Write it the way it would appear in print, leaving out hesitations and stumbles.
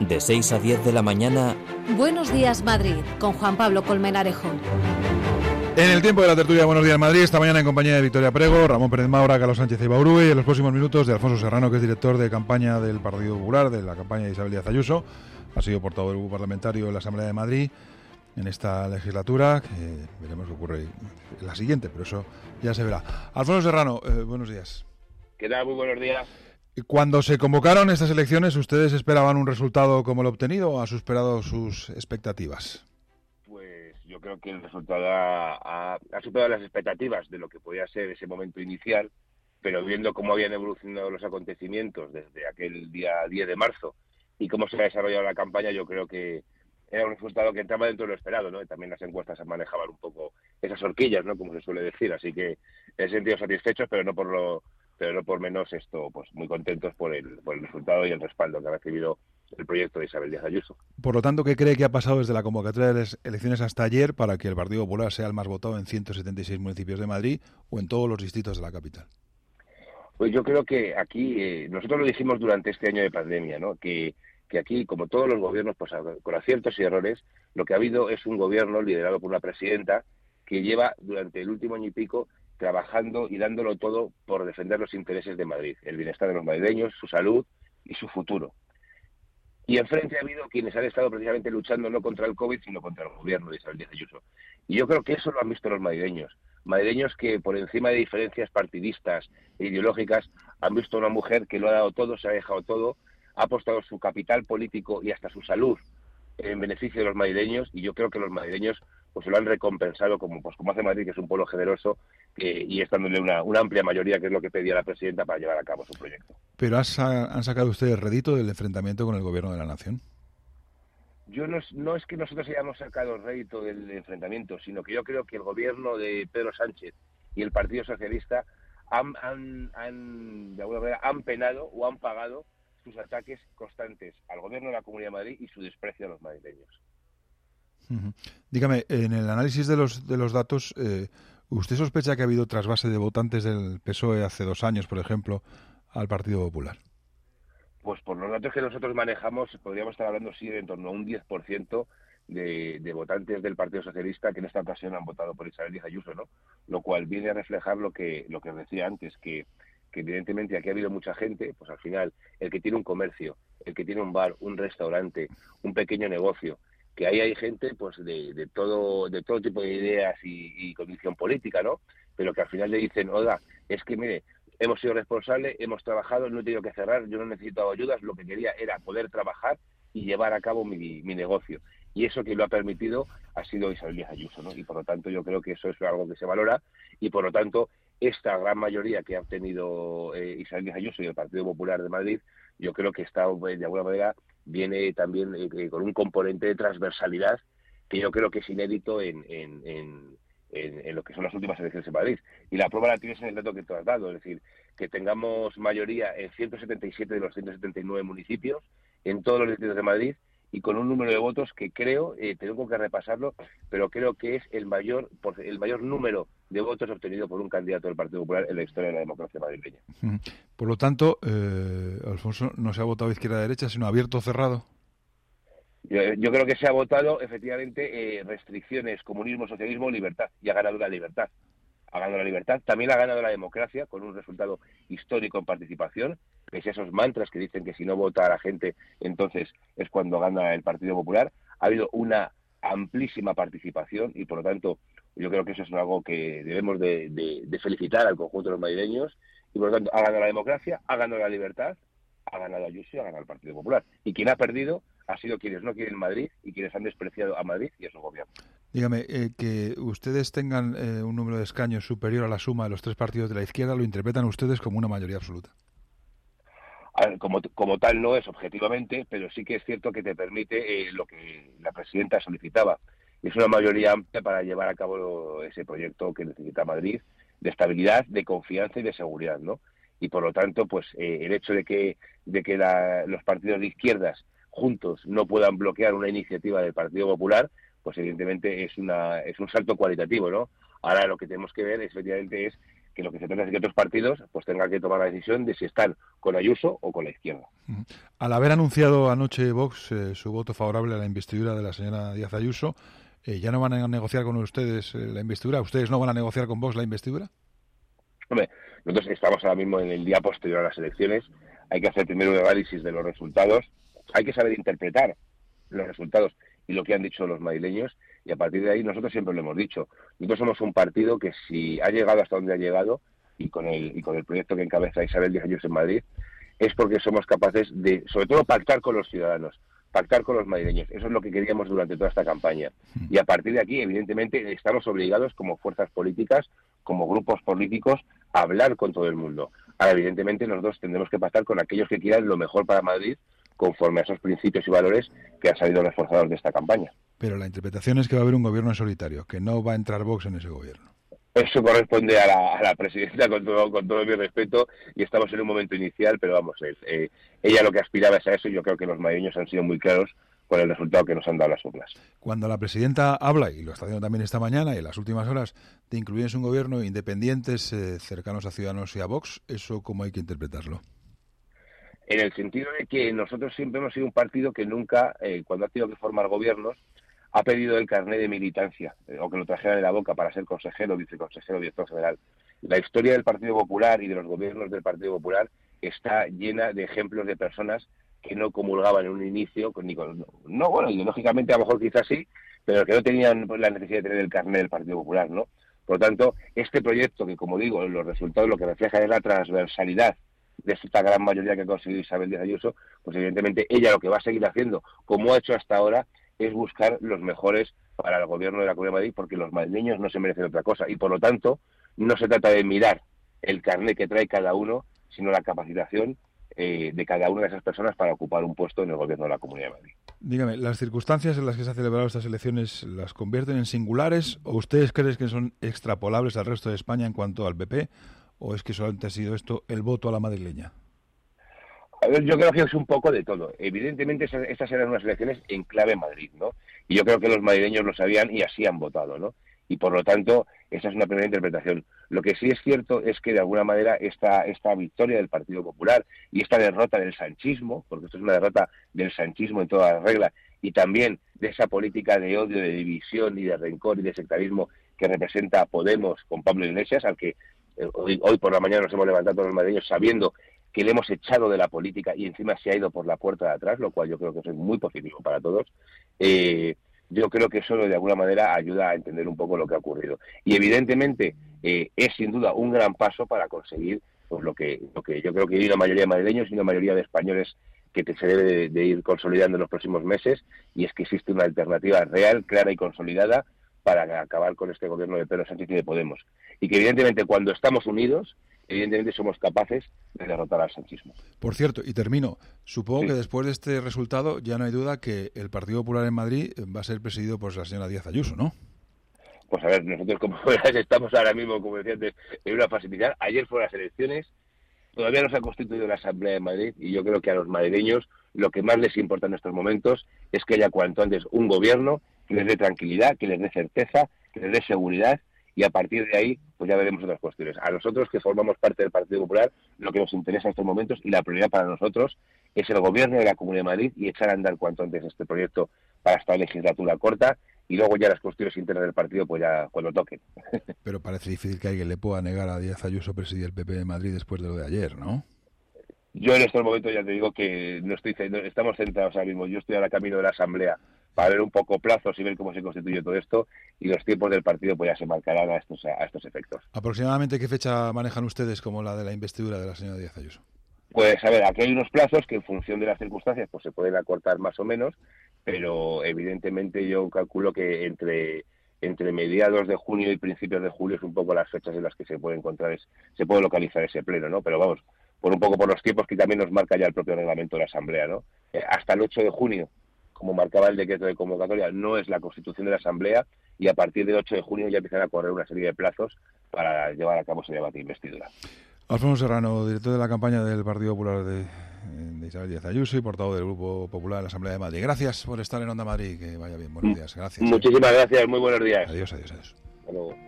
De 6 a 10 de la mañana. Buenos días, Madrid, con Juan Pablo Colmenarejo. En el tiempo de la tertulia Buenos Días Madrid, esta mañana en compañía de Victoria Prego, Ramón Pérez Maura, Carlos Sánchez Ibaurue y en los próximos minutos de Alfonso Serrano, que es director de campaña del Partido Popular, de la campaña de Isabel Díaz Ayuso. Ha sido portavoz del grupo parlamentario en la Asamblea de Madrid en esta legislatura, que veremos qué ocurre en la siguiente, pero eso ya se verá. Alfonso Serrano, buenos días. ¿Qué tal? Muy buenos días. Cuando se convocaron estas elecciones, ¿ustedes esperaban un resultado como el obtenido o ha superado sus expectativas? Pues yo creo que el resultado ha superado las expectativas de lo que podía ser ese momento inicial, pero viendo cómo habían evolucionado los acontecimientos desde aquel día 10 de marzo y cómo se ha desarrollado la campaña, yo creo que era un resultado que entraba dentro de lo esperado, ¿no? Y también las encuestas manejaban un poco esas horquillas, ¿no? Como se suele decir, así que en ese sentido satisfechos, pero no por menos esto, pues muy contentos por el resultado y el respaldo que ha recibido el proyecto de Isabel Díaz Ayuso. Por lo tanto, ¿qué cree que ha pasado desde la convocatoria de las elecciones hasta ayer para que el Partido Popular sea el más votado en 176 municipios de Madrid o en todos los distritos de la capital? Pues yo creo que aquí, nosotros lo dijimos durante este año de pandemia, ¿no? Que aquí, como todos los gobiernos, pues con aciertos y errores, lo que ha habido es un gobierno liderado por una presidenta que lleva durante el último año y pico trabajando y dándolo todo por defender los intereses de Madrid, el bienestar de los madrileños, su salud y su futuro. Y enfrente ha habido quienes han estado precisamente luchando no contra el COVID, sino contra el gobierno de Isabel Díaz Ayuso. Y yo creo que eso lo han visto los madrileños que por encima de diferencias partidistas e ideológicas han visto a una mujer que lo ha dado todo, se ha dejado todo, ha apostado su capital político y hasta su salud en beneficio de los madrileños, y yo creo que los madrileños pues lo han recompensado como hace Madrid, que es un pueblo generoso, y dándole una amplia mayoría, que es lo que pedía la presidenta para llevar a cabo su proyecto. ¿Pero han sacado ustedes rédito del enfrentamiento con el gobierno de la nación? Yo no es que nosotros hayamos sacado rédito del enfrentamiento, sino que yo creo que el gobierno de Pedro Sánchez y el Partido Socialista de alguna manera han penado o han pagado sus ataques constantes al gobierno de la Comunidad de Madrid y su desprecio a los madrileños. Dígame, en el análisis de los datos, ¿usted sospecha que ha habido trasvase de votantes del PSOE hace 2 años, por ejemplo, al Partido Popular? Pues por los datos que nosotros manejamos, podríamos estar hablando, sí, de en torno a un 10% de votantes del Partido Socialista que en esta ocasión han votado por Isabel Díaz Ayuso, ¿no? Lo cual viene a reflejar lo que decía antes, que evidentemente aquí ha habido mucha gente, pues al final, el que tiene un comercio, el que tiene un bar, un restaurante, un pequeño negocio, que ahí hay gente pues de todo tipo de ideas y condición política, ¿no? Pero que al final le dicen, oiga, es que mire, hemos sido responsables, hemos trabajado, no he tenido que cerrar, yo no he necesitado ayudas, lo que quería era poder trabajar y llevar a cabo mi negocio. Y eso que lo ha permitido ha sido Isabel Díaz Ayuso, ¿no? Y por lo tanto yo creo que eso es algo que se valora, y por lo tanto esta gran mayoría que ha obtenido Isabel Díaz Ayuso y el Partido Popular de Madrid, yo creo que está de alguna manera viene también con un componente de transversalidad que yo creo que es inédito en lo que son las últimas elecciones en Madrid. Y la prueba la tienes en el dato que tú has dado, es decir, que tengamos mayoría en 177 de los 179 municipios, en todos los distritos de Madrid, y con un número de votos que creo, tengo que repasarlo, pero creo que es el mayor número de votos obtenido por un candidato del Partido Popular en la historia de la democracia madrileña. Por lo tanto, Alfonso, no se ha votado izquierda-derecha, sino abierto o cerrado. Yo creo que se ha votado, efectivamente, restricciones, comunismo, socialismo, libertad, y ha ganado la libertad. Ha ganado la libertad, también ha ganado la democracia, con un resultado histórico en participación, pese a esos mantras que dicen que si no vota a la gente, entonces es cuando gana el Partido Popular. Ha habido una amplísima participación y, por lo tanto, yo creo que eso es algo que debemos de felicitar al conjunto de los madrileños, y, por lo tanto, ha ganado la democracia, ha ganado la libertad, ha ganado Ayuso y ha ganado el Partido Popular. Y quien ha perdido ha sido quienes no quieren Madrid y quienes han despreciado a Madrid y a su gobierno. Dígame, que ustedes tengan un número de escaños superior a la suma de los 3 partidos de la izquierda, ¿lo interpretan ustedes como una mayoría absoluta? Como tal no es objetivamente, pero sí que es cierto que te permite lo que la presidenta solicitaba. Es una mayoría amplia para llevar a cabo ese proyecto que necesita Madrid, de estabilidad, de confianza y de seguridad, ¿no? Y por lo tanto, pues el hecho de que los partidos de izquierdas juntos no puedan bloquear una iniciativa del Partido Popular, pues evidentemente es un salto cualitativo, ¿no? Ahora lo que tenemos que ver efectivamente es que lo que se trata es que otros partidos pues tengan que tomar la decisión de si están con Ayuso o con la izquierda. Al haber anunciado anoche Vox su voto favorable a la investidura de la señora Díaz Ayuso, ¿ya no van a negociar con ustedes la investidura? ¿Ustedes no van a negociar con Vox la investidura? Hombre, nosotros estamos ahora mismo en el día posterior a las elecciones. Hay que hacer primero un análisis de los resultados. Hay que saber interpretar los resultados y lo que han dicho los madrileños, y a partir de ahí nosotros siempre lo hemos dicho. Nosotros somos un partido que si ha llegado hasta donde ha llegado y con el proyecto que encabeza Isabel Díaz Ayuso en Madrid, es porque somos capaces de, sobre todo, pactar con los ciudadanos, pactar con los madrileños. Eso es lo que queríamos durante toda esta campaña. Y a partir de aquí, evidentemente, estamos obligados como fuerzas políticas, como grupos políticos, a hablar con todo el mundo. Ahora, evidentemente, nosotros tendremos que pactar con aquellos que quieran lo mejor para Madrid, conforme a esos principios y valores que han salido reforzados de esta campaña. Pero la interpretación es que va a haber un gobierno en solitario, que no va a entrar Vox en ese gobierno. Eso corresponde a la presidenta, con todo mi respeto, y estamos en un momento inicial, pero vamos, ella lo que aspiraba es a eso, y yo creo que los madrileños han sido muy claros con el resultado que nos han dado las urnas. Cuando la presidenta habla, y lo está haciendo también esta mañana y en las últimas horas, de incluir en su gobierno independientes cercanos a Ciudadanos y a Vox, ¿eso cómo hay que interpretarlo? En el sentido de que nosotros siempre hemos sido un partido que nunca, cuando ha tenido que formar gobiernos, ha pedido el carnet de militancia, o que lo trajeran de la boca para ser consejero, viceconsejero, director general. La historia del Partido Popular y de los gobiernos del Partido Popular está llena de ejemplos de personas que no comulgaban en un inicio, bueno, ideológicamente a lo mejor quizás sí, pero que no tenían la necesidad de tener el carnet del Partido Popular, ¿no? Por lo tanto, este proyecto, que como digo, los resultados lo que refleja es la transversalidad de esta gran mayoría que ha conseguido Isabel Díaz Ayuso, pues evidentemente ella lo que va a seguir haciendo, como ha hecho hasta ahora, es buscar los mejores para el gobierno de la Comunidad de Madrid, porque los madrileños no se merecen otra cosa. Y por lo tanto, no se trata de mirar el carnet que trae cada uno, sino la capacitación de cada una de esas personas para ocupar un puesto en el gobierno de la Comunidad de Madrid. Dígame, ¿las circunstancias en las que se han celebrado estas elecciones las convierten en singulares o ustedes creen que son extrapolables al resto de España en cuanto al PP, o es que solamente ha sido esto el voto a la madrileña? A ver, yo creo que es un poco de todo. Evidentemente estas eran unas elecciones en clave Madrid, ¿no? Y yo creo que los madrileños lo sabían y así han votado, ¿no? Y por lo tanto, esa es una primera interpretación. Lo que sí es cierto es que de alguna manera esta victoria del Partido Popular y esta derrota del sanchismo, porque esto es una derrota del sanchismo en todas las reglas, y también de esa política de odio, de división y de rencor y de sectarismo que representa Podemos con Pablo Iglesias, al que hoy por la mañana nos hemos levantado todos los madrileños sabiendo que le hemos echado de la política y encima se ha ido por la puerta de atrás, lo cual yo creo que es muy positivo para todos. Yo creo que eso de alguna manera ayuda a entender un poco lo que ha ocurrido. Y evidentemente es sin duda un gran paso para conseguir pues, lo que yo creo que hay una mayoría de madrileños y una mayoría de españoles que se debe de ir consolidando en los próximos meses, y es que existe una alternativa real, clara y consolidada para acabar con este gobierno de Pedro Sánchez y de Podemos. Y que evidentemente cuando estamos unidos, evidentemente somos capaces de derrotar al sanchismo. Por cierto, y termino, supongo que después de este resultado ya no hay duda que el Partido Popular en Madrid va a ser presidido por la señora Díaz Ayuso, ¿no? Pues a ver, nosotros como verás estamos ahora mismo, como decía antes, en una fase inicial. Ayer fueron las elecciones, todavía no se ha constituido la Asamblea de Madrid y yo creo que a los madrileños lo que más les importa en estos momentos es que haya cuanto antes un gobierno que les dé tranquilidad, que les dé certeza, que les dé seguridad, y a partir de ahí pues ya veremos otras cuestiones. A nosotros que formamos parte del Partido Popular, lo que nos interesa en estos momentos y la prioridad para nosotros es el gobierno de la Comunidad de Madrid y echar a andar cuanto antes este proyecto para esta legislatura corta, y luego ya las cuestiones internas del partido pues ya cuando toquen. Pero parece difícil que alguien le pueda negar a Díaz Ayuso presidir el PP de Madrid después de lo de ayer, ¿no? Yo en estos momentos ya te digo que estamos centrados ahora mismo. Yo estoy ahora camino de la Asamblea para ver un poco plazos y ver cómo se constituye todo esto, y los tiempos del partido pues ya se marcarán a estos efectos. ¿Aproximadamente qué fecha manejan ustedes como la de la investidura de la señora Díaz Ayuso? Pues a ver, aquí hay unos plazos que en función de las circunstancias pues se pueden acortar más o menos, pero evidentemente yo calculo que entre mediados de junio y principios de julio es un poco las fechas en las que se puede localizar ese pleno, ¿no? Pero vamos, por un poco por los tiempos que también nos marca ya el propio reglamento de la Asamblea, ¿no? Hasta el 8 de junio, como marcaba el decreto de convocatoria, no es la constitución de la Asamblea, y a partir del 8 de junio ya empiezan a correr una serie de plazos para llevar a cabo ese debate de investidura. Alfonso Serrano, director de la campaña del Partido Popular de Isabel Díaz Ayuso y portavoz del Grupo Popular en la Asamblea de Madrid. Gracias por estar en Onda Madrid, que vaya bien. Buenos días. Gracias. Muchísimas gracias, muy buenos días. Adiós, adiós, adiós. Hasta luego.